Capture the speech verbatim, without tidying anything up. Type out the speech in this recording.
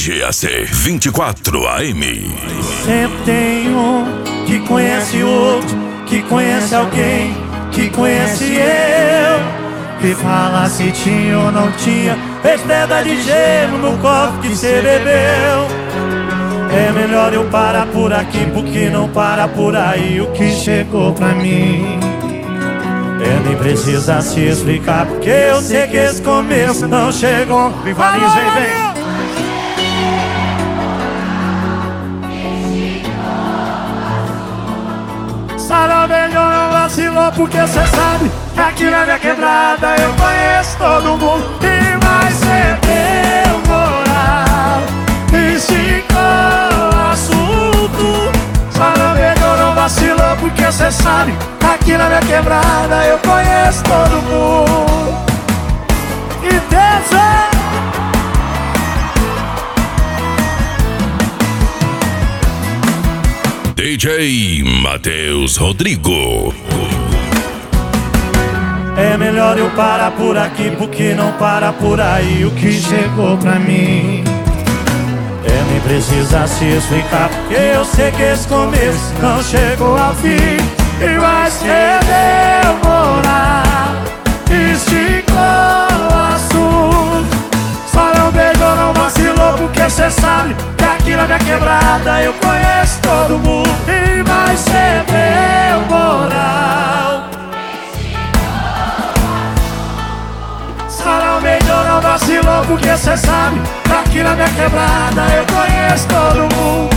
G A C vinte e quatro A M. Sempre tem um que conhece outro, que conhece alguém, que conhece eu, que fala se tinha ou não tinha pedra de gelo no copo que cê bebeu. É melhor eu parar por aqui, porque não para por aí o que chegou pra mim. É, nem precisa se explicar, porque eu sei que esse começo não chegou. Rivaliza e vem. Sarau melhor não vacilou, porque cê sabe que aqui na minha quebrada eu conheço todo mundo. E mais cê deu moral, esticou o assunto. Sarau melhor não vacilou, porque cê sabe que aqui na minha quebrada eu conheço todo mundo. E Deus é D J Matheus Rodrigo. É melhor eu parar por aqui, porque não para por aí o que chegou pra mim. É, nem precisa se explicar, porque eu sei que esse começo não chegou ao fim. E vai ser demorar, esticou o assunto. Só não beijou, não vacilou, porque cê sabe que aqui na minha quebrada eu conheço todo mundo. E vai ser moral. Sarau melhor não vacilou, porque cê sabe que aqui na minha quebrada eu conheço todo mundo.